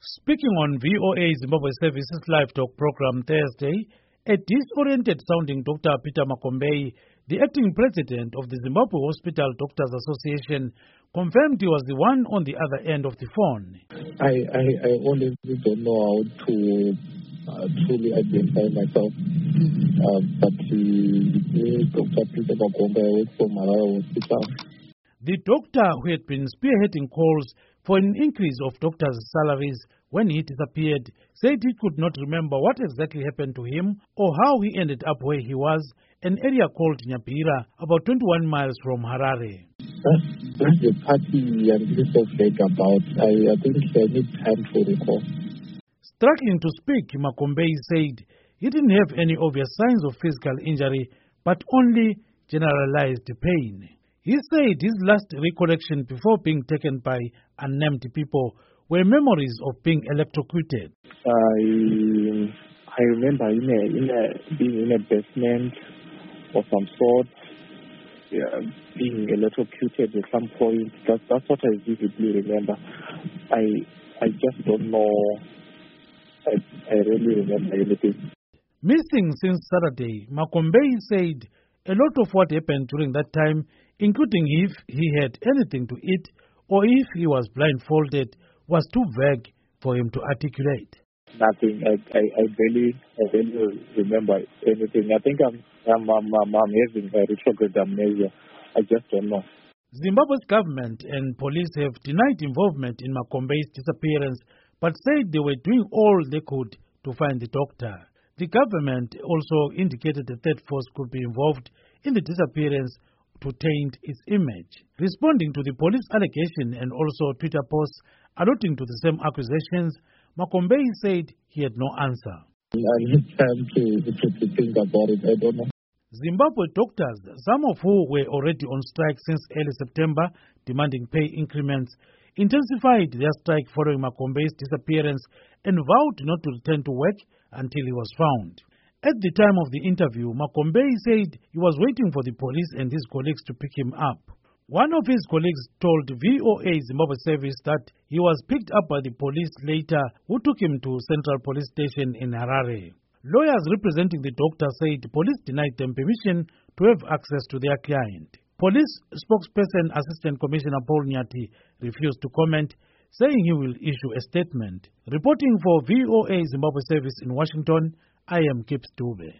Speaking on VOA Zimbabwe Services Live Talk program Thursday, a disoriented-sounding Dr. Peter Makombei, the acting president of the Zimbabwe Hospital Doctors Association, confirmed he was the one on the other end of the phone. I honestly don't know how to truly identify myself, but Dr. Peter Makombei works for Harare Hospital. The doctor, who had been spearheading calls for an increase of doctors' salaries when he disappeared, said he could not remember what exactly happened to him or how he ended up where he was, an area called Nyabhira, about 21 miles from Harare. That's the party I'm so vague about. I think I need time to recall. Struggling to speak, Makombei said he didn't have any obvious signs of physical injury, but only generalized pain. He said his last recollection before being taken by unnamed people were memories of being electrocuted. I remember being in a basement of some sort, being electrocuted at some point. That's what I vividly remember. I just don't know. I really remember anything. Missing since Saturday, Makombei said a lot of what happened during that time, including if he had anything to eat or if he was blindfolded, was too vague for him to articulate. Nothing. I barely remember anything. I think I'm having a retrograde amnesia. I just don't know. Zimbabwe's government and police have denied involvement in Makombei's disappearance, but said they were doing all they could to find the doctor. The government also indicated the third force could be involved in the disappearance to taint its image. Responding to the police allegation and also Twitter posts alluding to the same accusations, Makombei said he had no answer. I need time to think about it. I don't know. Zimbabwe doctors, some of who were already on strike since early September, demanding pay increments, intensified their strike following Makombei's disappearance and vowed not to return to work until he was found. At the time of the interview, Makombei said he was waiting for the police and his colleagues to pick him up. One of his colleagues told VOA Zimbabwe Service that he was picked up by the police later, who took him to Central Police Station in Harare. Lawyers representing the doctor said police denied them permission to have access to their client. Police spokesperson Assistant Commissioner Paul Nyati refused to comment, saying he will issue a statement. Reporting for VOA Zimbabwe Service in Washington, I am Kip Stube.